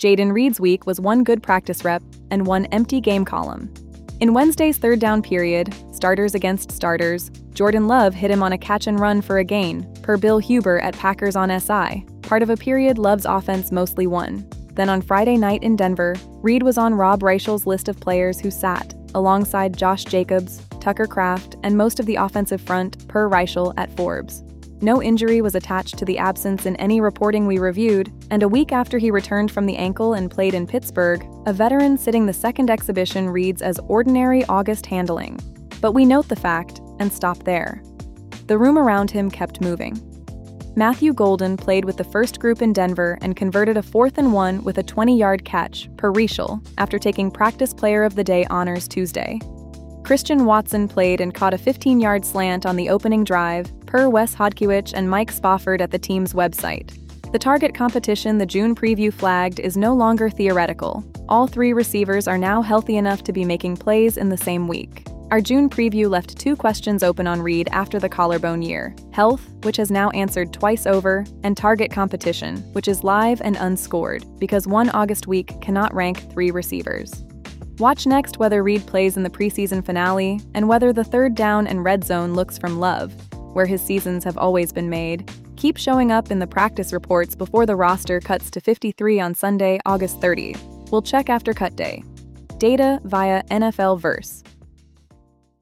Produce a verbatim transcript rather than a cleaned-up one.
Jayden Reed's week was one good practice rep and one empty game column. In Wednesday's third down period, starters against starters, Jordan Love hit him on a catch and run for a gain, per Bill Huber at Packers on S I, part of a period Love's offense mostly won. Then on Friday night in Denver, Reed was on Rob Reichel's list of players who sat, alongside Josh Jacobs, Tucker Kraft, and most of the offensive front, per Reichel at Forbes. No injury was attached to the absence in any reporting we reviewed, and a week after he returned from the ankle and played in Pittsburgh, a veteran sitting the second exhibition reads as ordinary August handling. But we note the fact, and stop there. The room around him kept moving. Matthew Golden played with the first group in Denver and converted a fourth and one with a twenty-yard catch, per Reichel, after taking Practice Player of the Day honors Tuesday. Christian Watson played and caught a fifteen-yard slant on the opening drive, per Wes Hodkiewicz and Mike Spofford at the team's website. The target competition the June preview flagged is no longer theoretical. All three receivers are now healthy enough to be making plays in the same week. Our June preview left two questions open on Reed after the collarbone year: health, which has now answered twice over, and target competition, which is live and unscored, because one August week cannot rank three receivers. Watch next whether Reed plays in the preseason finale, and whether the third down and red zone looks from Love, where his seasons have always been made, keep showing up in the practice reports before the roster cuts to fifty-three on Sunday, August thirtieth. We'll check after cut day. Data via N F L Verse.